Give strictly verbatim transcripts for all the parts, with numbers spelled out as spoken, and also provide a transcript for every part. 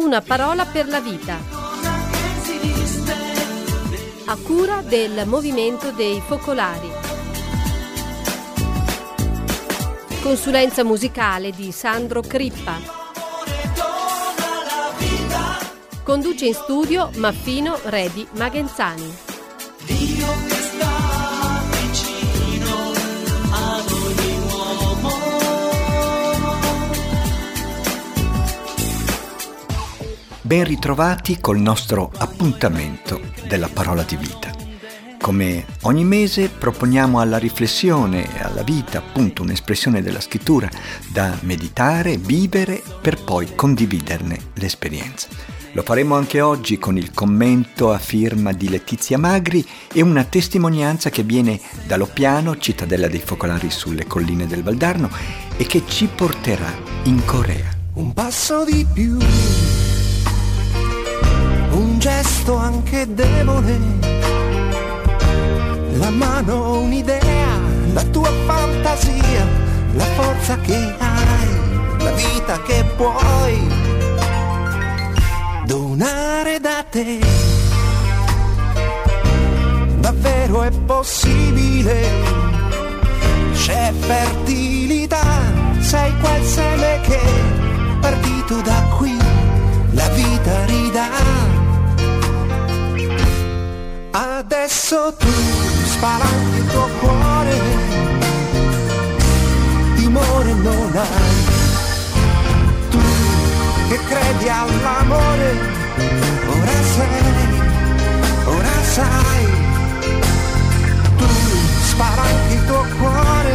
Una parola per la vita, a cura del Movimento dei Focolari. Consulenza musicale di Sandro Crippa. Conduce in studio Maffino Redi Magenzani. Dio che sta vicino ad ogni uomo. Ben ritrovati col nostro appuntamento della parola di vita. Come ogni mese proponiamo alla riflessione e alla vita appunto un'espressione della scrittura da meditare, vivere per poi condividerne l'esperienza. Lo faremo anche oggi con il commento a firma di Letizia Magri e una testimonianza che viene da Loppiano, cittadella dei Focolari sulle colline del Valdarno, e che ci porterà in Corea. Un passo di più, un gesto anche debole, la mano, un'idea, la tua fantasia, la forza che hai, la vita che puoi donare da te. Davvero è possibile, c'è fertilità, sei quel seme che partito da qui la vita ridà. Adesso tu spalanchi il tuo cuore, timore non hai. Tu che credi all'amore, ora sei, ora sai. Tu spalanchi il tuo cuore,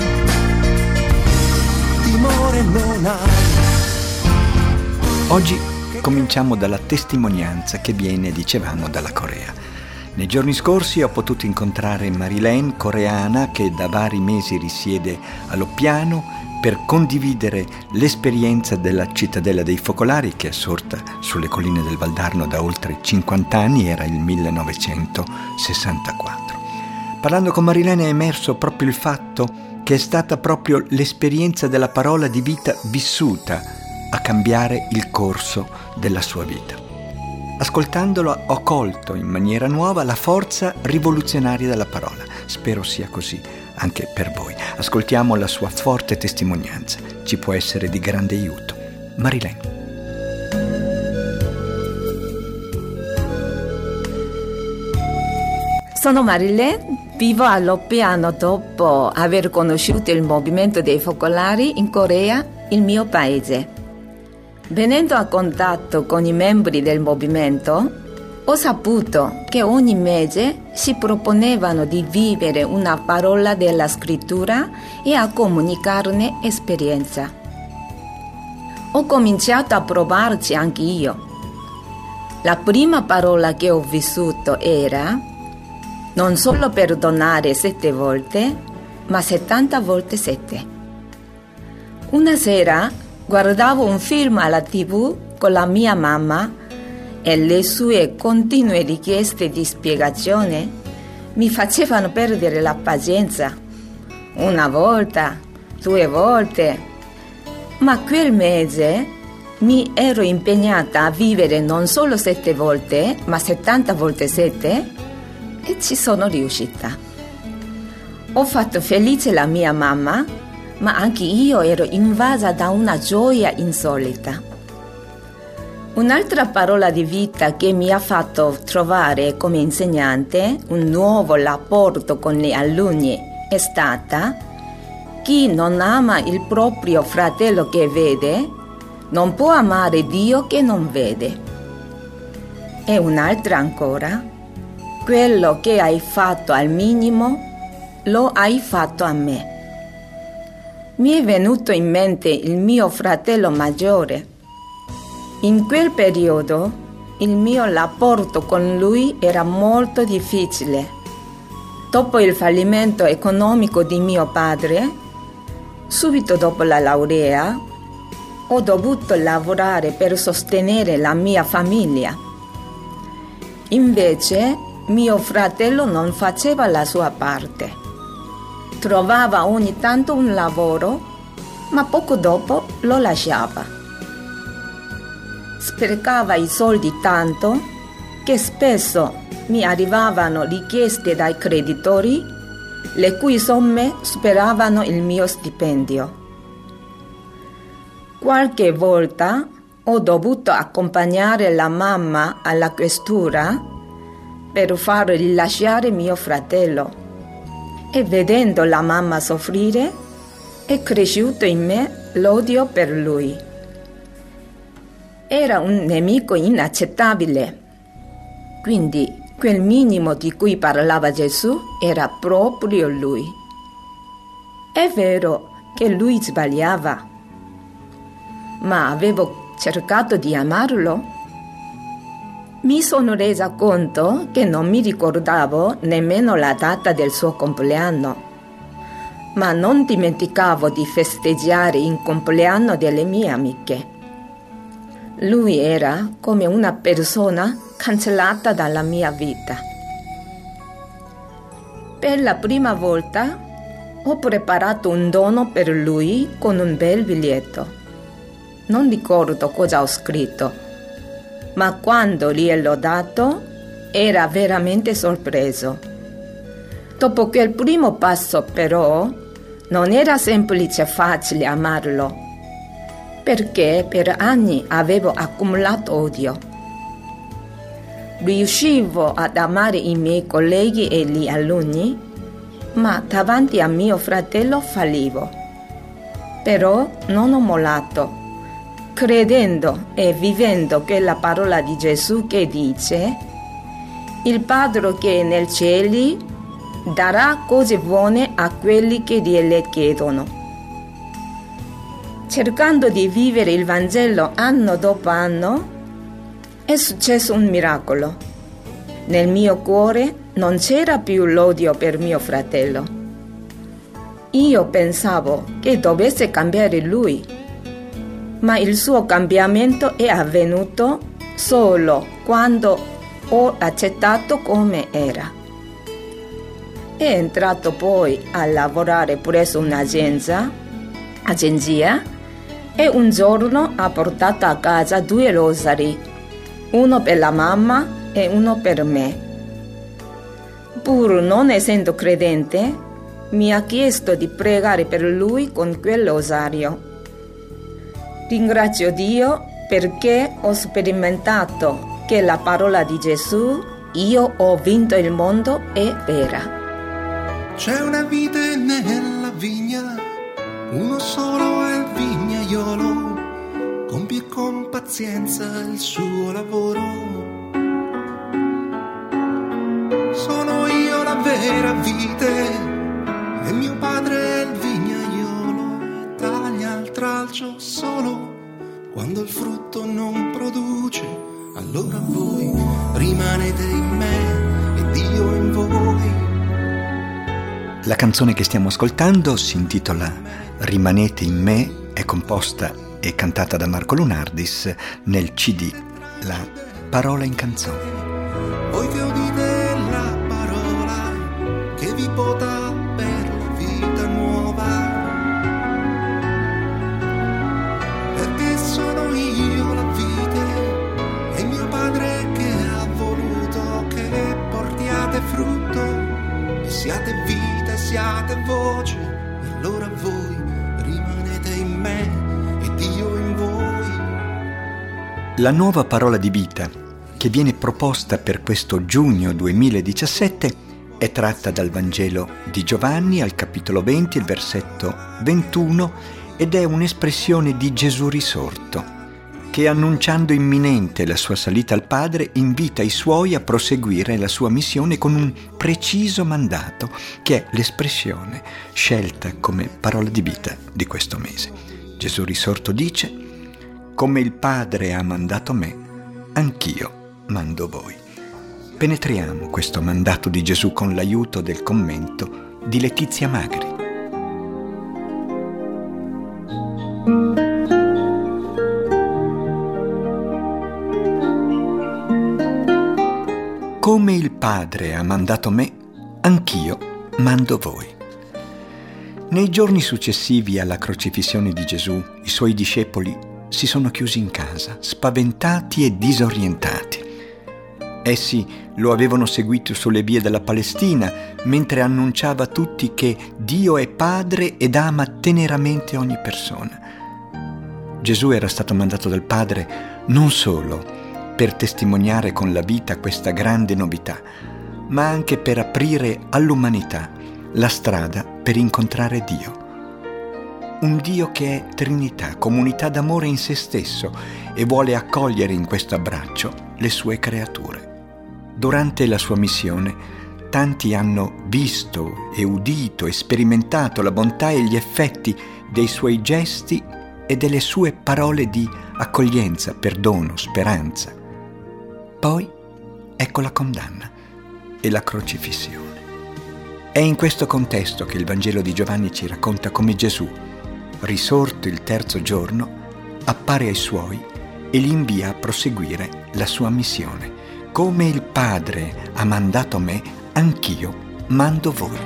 timore non hai. Oggi cominciamo dalla testimonianza che viene, dicevamo, dalla Corea. Nei giorni scorsi ho potuto incontrare Marilyn, coreana, che da vari mesi risiede a Loppiano, per condividere l'esperienza della cittadella dei Focolari, che è sorta sulle colline del Valdarno da oltre cinquanta anni, era il millenovecentosessantaquattro. Parlando con Marilyn è emerso proprio il fatto che è stata proprio l'esperienza della parola di vita vissuta a cambiare il corso della sua vita. Ascoltandolo ho colto in maniera nuova la forza rivoluzionaria della parola. Spero sia così anche per voi. Ascoltiamo la sua forte testimonianza. Ci può essere di grande aiuto. Marilyn. Sono Marilyn, vivo a Loppiano dopo aver conosciuto il Movimento dei Focolari in Corea, il mio paese. Venendo a contatto con i membri del movimento, ho saputo che ogni mese si proponevano di vivere una parola della scrittura e a comunicarne esperienza. Ho cominciato a provarci anche io. La prima parola che ho vissuto era non solo perdonare sette volte, ma settanta volte sette. Una sera guardavo un film alla tivù con la mia mamma e le sue continue richieste di spiegazione mi facevano perdere la pazienza. Una volta, due volte, ma quel mese mi ero impegnata a vivere non solo sette volte, ma settanta volte sette e ci sono riuscita. Ho fatto felice la mia mamma, ma anche io ero invasa da una gioia insolita. Un'altra parola di vita che mi ha fatto trovare come insegnante un nuovo rapporto con gli alunni è stata: chi non ama il proprio fratello che vede, non può amare Dio che non vede. E un'altra ancora: quello che hai fatto al minimo, lo hai fatto a me. Mi è venuto in mente il mio fratello maggiore. In quel periodo il mio rapporto con lui era molto difficile. Dopo il fallimento economico di mio padre, subito dopo la laurea, ho dovuto lavorare per sostenere la mia famiglia. Invece, mio fratello non faceva la sua parte. Trovava ogni tanto un lavoro, ma poco dopo lo lasciava. sprecava i soldi tanto che spesso mi arrivavano richieste dai creditori le cui somme superavano il mio stipendio. Qualche volta ho dovuto accompagnare la mamma alla questura per far rilasciare mio fratello e vedendo la mamma soffrire è cresciuto in me l'odio per lui. Era un nemico inaccettabile, quindi quel minimo di cui parlava Gesù era proprio lui. È vero che lui sbagliava, ma avevo cercato di amarlo. Mi sono resa conto che non mi ricordavo nemmeno la data del suo compleanno, ma non dimenticavo di festeggiare il compleanno delle mie amiche. Lui era come una persona cancellata dalla mia vita. Per la prima volta ho preparato un dono per lui con un bel biglietto. Non ricordo cosa ho scritto, ma quando gliel'ho dato era veramente sorpreso. Dopo quel primo passo, però, non era semplice e facile amarlo, perché per anni avevo accumulato odio. Riuscivo ad amare i miei colleghi e gli alunni, ma davanti a mio fratello fallivo. Però non ho mollato, credendo e vivendo quella parola di Gesù che dice: il Padre che è nei cieli darà cose buone a quelli che gliele chiedono. Cercando di vivere il Vangelo anno dopo anno, è successo un miracolo. Nel mio cuore non c'era più l'odio per mio fratello. Io pensavo che dovesse cambiare lui, ma il suo cambiamento è avvenuto solo quando ho accettato come era. È entrato poi a lavorare presso un'agenzia agenzia, e un giorno ha portato a casa due rosari, uno per la mamma e uno per me. Pur non essendo credente, mi ha chiesto di pregare per lui con quel rosario. Ringrazio Dio perché ho sperimentato che la parola di Gesù, io ho vinto il mondo, è vera. C'è una vite nella vigna, uno solo è il vignaiolo, compie con pazienza il suo lavoro. Sono io la vera vite e mio padre è il vignaiolo, e taglia il tralcio solo quando il frutto non produce. Allora voi rimanete in me ed io in voi. La canzone che stiamo ascoltando si intitola Rimanete in me, è composta e cantata da Marco Lunardis nel C D La parola in canzone. Voi che udite la parola che vi porta per la vita nuova, perché sono io la vite e mio padre che ha voluto che portiate frutto e siate vita e siate voce. E allora voi rimanete in me ed io in voi. La nuova parola di vita che viene proposta per questo giugno duemiladiciassette è tratta dal Vangelo di Giovanni al capitolo venti, il versetto ventuno, ed è un'espressione di Gesù risorto, che annunciando imminente la sua salita al Padre invita i suoi a proseguire la sua missione con un preciso mandato, che è l'espressione scelta come parola di vita di questo mese. Gesù risorto dice: come il Padre ha mandato me, anch'io mando voi. Penetriamo questo mandato di Gesù con l'aiuto del commento di Letizia Magri. Come il Padre ha mandato me, anch'io mando voi. Nei giorni successivi alla crocifissione di Gesù, i suoi discepoli si sono chiusi in casa, spaventati e disorientati. Essi lo avevano seguito sulle vie della Palestina, mentre annunciava a tutti che Dio è Padre ed ama teneramente ogni persona. Gesù era stato mandato dal Padre non solo per testimoniare con la vita questa grande novità, ma anche per aprire all'umanità la strada per incontrare Dio. Un Dio che è Trinità, comunità d'amore in se stesso, e vuole accogliere in questo abbraccio le sue creature. Durante la sua missione, tanti hanno visto e udito e sperimentato la bontà e gli effetti dei suoi gesti e delle sue parole di accoglienza, perdono, speranza. Poi ecco la condanna e la crocifissione. È in questo contesto che il Vangelo di Giovanni ci racconta come Gesù, risorto il terzo giorno, appare ai suoi e li invia a proseguire la sua missione. Come il Padre ha mandato me, anch'io mando voi.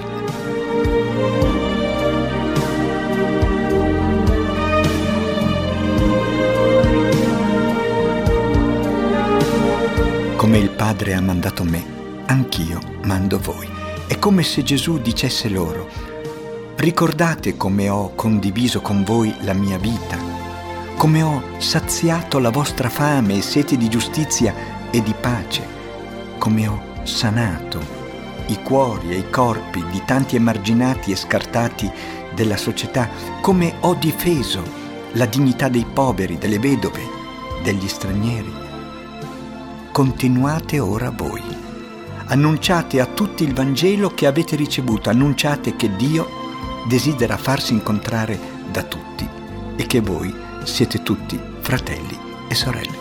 Come il Padre ha mandato me, anch'io mando voi. È come se Gesù dicesse loro: ricordate come ho condiviso con voi la mia vita, come ho saziato la vostra fame e sete di giustizia e di pace, come ho sanato i cuori e i corpi di tanti emarginati e scartati della società, come ho difeso la dignità dei poveri, delle vedove, degli stranieri. Continuate ora voi. Annunciate a tutti il Vangelo che avete ricevuto, annunciate che Dio desidera farsi incontrare da tutti e che voi siete tutti fratelli e sorelle.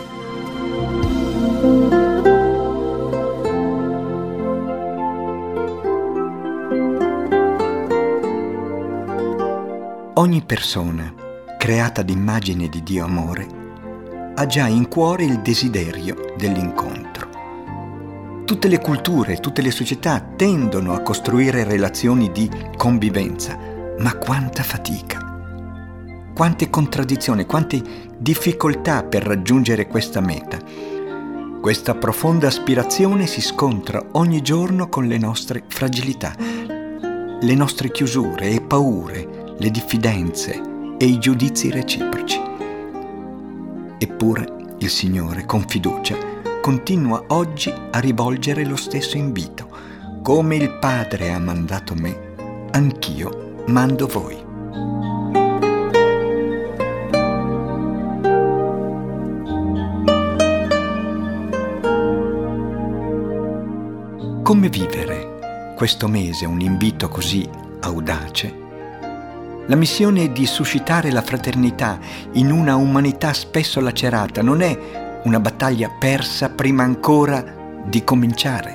Ogni persona, creata d'immagine di Dio amore, ha già in cuore il desiderio dell'incontro. Tutte le culture, tutte le società tendono a costruire relazioni di convivenza, ma quanta fatica, quante contraddizioni, quante difficoltà per raggiungere questa meta. Questa profonda aspirazione si scontra ogni giorno con le nostre fragilità, le nostre chiusure e paure, le diffidenze e i giudizi reciproci. Eppure il Signore, con fiducia, continua oggi a rivolgere lo stesso invito. Come il Padre ha mandato me, anch'io mando voi. Come vivere questo mese un invito così audace? La missione di suscitare la fraternità in una umanità spesso lacerata non è una battaglia persa prima ancora di cominciare.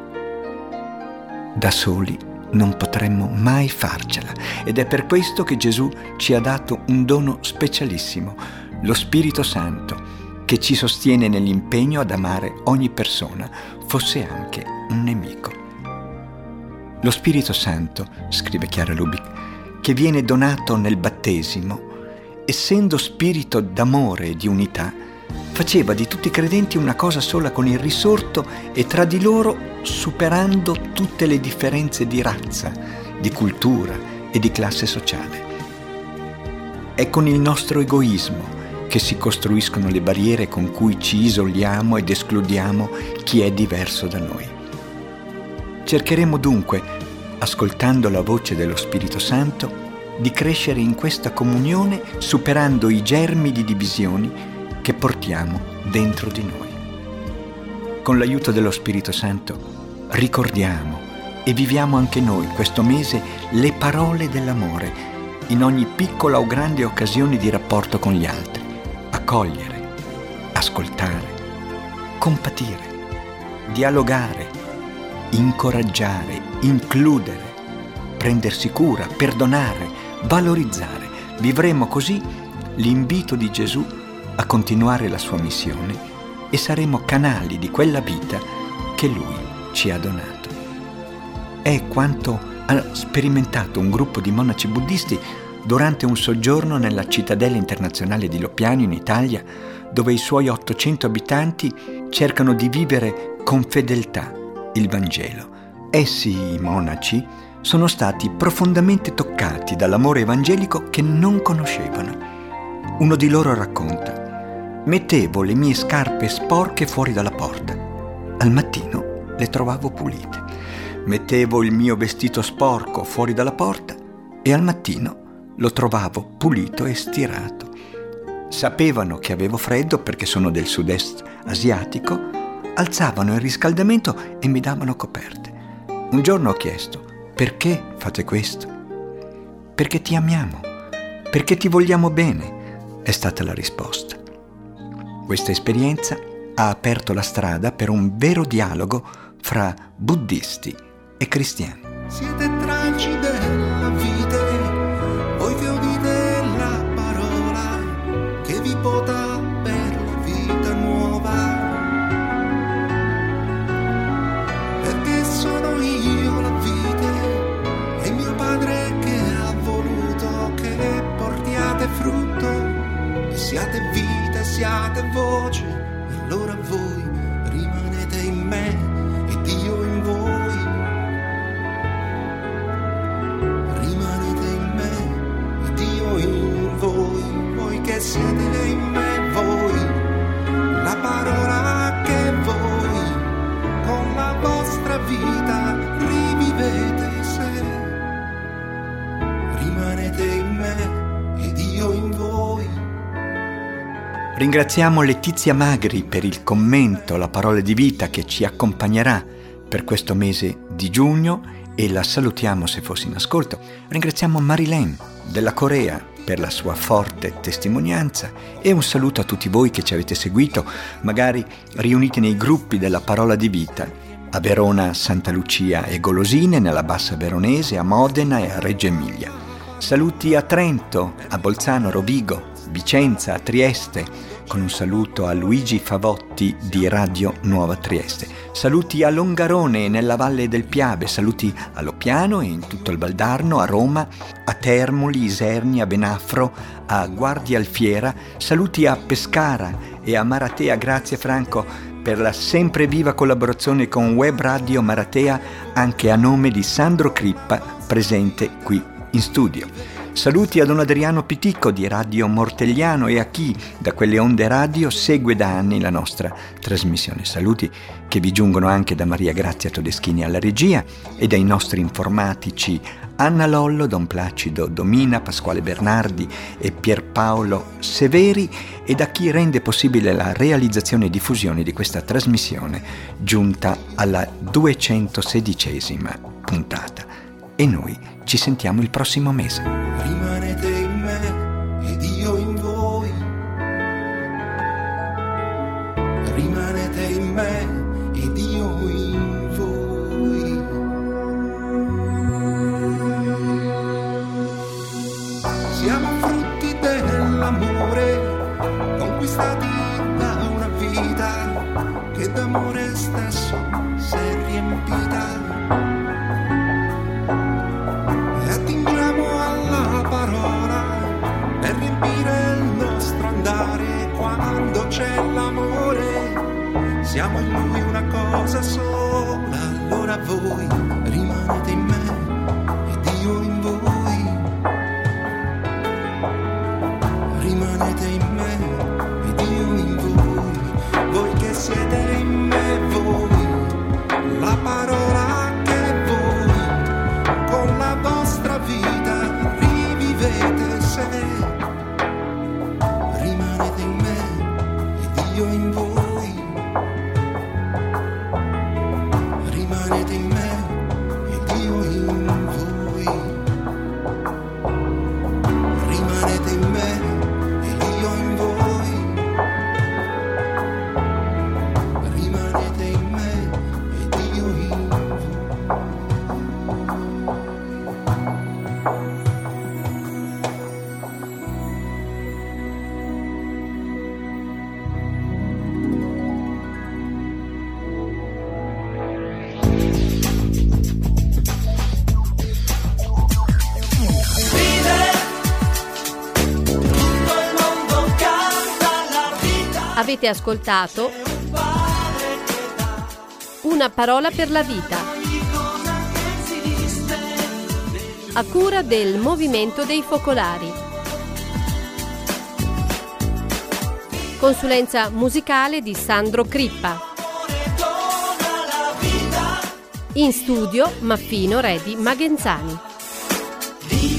Da soli non potremmo mai farcela, ed è per questo che Gesù ci ha dato un dono specialissimo, lo Spirito Santo, che ci sostiene nell'impegno ad amare ogni persona, fosse anche un nemico. Lo Spirito Santo, scrive Chiara Lubick, che viene donato nel battesimo, essendo spirito d'amore e di unità, faceva di tutti i credenti una cosa sola con il risorto e tra di loro superando tutte le differenze di razza, di cultura e di classe sociale. È con il nostro egoismo che si costruiscono le barriere con cui ci isoliamo ed escludiamo chi è diverso da noi. Cercheremo dunque, ascoltando la voce dello Spirito Santo, di crescere in questa comunione superando i germi di divisioni che portiamo dentro di noi. Con l'aiuto dello Spirito Santo ricordiamo e viviamo anche noi questo mese le parole dell'amore in ogni piccola o grande occasione di rapporto con gli altri. Accogliere, ascoltare, compatire, dialogare, incoraggiare, includere, prendersi cura, perdonare, valorizzare. Vivremo così l'invito di Gesù a continuare la sua missione e saremo canali di quella vita che Lui ci ha donato. È quanto ha sperimentato un gruppo di monaci buddisti durante un soggiorno nella cittadella internazionale di Loppiano in Italia, dove i suoi ottocento abitanti cercano di vivere con fedeltà il Vangelo. Essi, i monaci, sono stati profondamente toccati dall'amore evangelico che non conoscevano. Uno di loro racconta: mettevo le mie scarpe sporche fuori dalla porta. Al mattino le trovavo pulite. Mettevo il mio vestito sporco fuori dalla porta e al mattino lo trovavo pulito e stirato. Sapevano che avevo freddo perché sono del sud-est asiatico, alzavano il riscaldamento e mi davano coperte. Un giorno ho chiesto: perché fate questo? Perché ti amiamo, perché ti vogliamo bene, è stata la risposta. Questa esperienza ha aperto la strada per un vero dialogo fra buddisti e cristiani. Siete tralci della vita, voi che udite la parola che vi porta per la vita nuova. Perché sono io la vita e mio Padre che ha voluto che portiate frutto e siate vita, siate voce, e allora voi rimanete in me ed io in voi. In voi, voi che siete in me, voi, la parola che voi con la vostra vita rivivete se rimanete in me ed io in voi. Ringraziamo Letizia Magri per il commento, la parola di vita che ci accompagnerà per questo mese di giugno e la salutiamo se fosse in ascolto. Ringraziamo Marilyn della Corea per la sua forte testimonianza e un saluto a tutti voi che ci avete seguito, magari riuniti nei gruppi della Parola di Vita a Verona, Santa Lucia e Golosine, nella Bassa Veronese, a Modena e a Reggio Emilia. Saluti a Trento, a Bolzano, Rovigo, Vicenza, a Trieste, con un saluto a Luigi Favotti di Radio Nuova Trieste. Saluti a Longarone nella Valle del Piave, saluti a Loppiano e in tutto il Valdarno, a Roma, a Termoli, Isernia, Benafro, a Guardia Alfiera, saluti a Pescara e a Maratea. Grazie Franco per la sempre viva collaborazione con Web Radio Maratea, anche a nome di Sandro Crippa, presente qui in studio. Saluti a Don Adriano Piticco di Radio Mortegliano e a chi da quelle onde radio segue da anni la nostra trasmissione. Saluti che vi giungono anche da Maria Grazia Todeschini alla regia e dai nostri informatici Anna Lollo, Don Placido Domina, Pasquale Bernardi e Pierpaolo Severi, e da chi rende possibile la realizzazione e diffusione di questa trasmissione giunta alla duecentosedicesima puntata. E noi ci sentiamo il prossimo mese. Rimanete in me ed io in voi. Rimanete in me ed io in voi. Siamo frutti dell'amore, conquistati da una vita che d'amore stesso si è riempita. Quando c'è l'amore, siamo in lui una cosa sola. Allora voi rimanete in me ed io in voi. Rimanete in me ed io in voi. Voi che siete in me, voi, la parola che voi con la vostra vita rivivete se rimanete in me ed io in voi. Rimanete in me ed io in voi. Rimanete in me ed io in voi. Rimanete in me ed io in voi. Avete ascoltato Una parola per la vita, a cura del Movimento dei Focolari. Consulenza musicale di Sandro Crippa. In studio Maffino Redi Magenzani.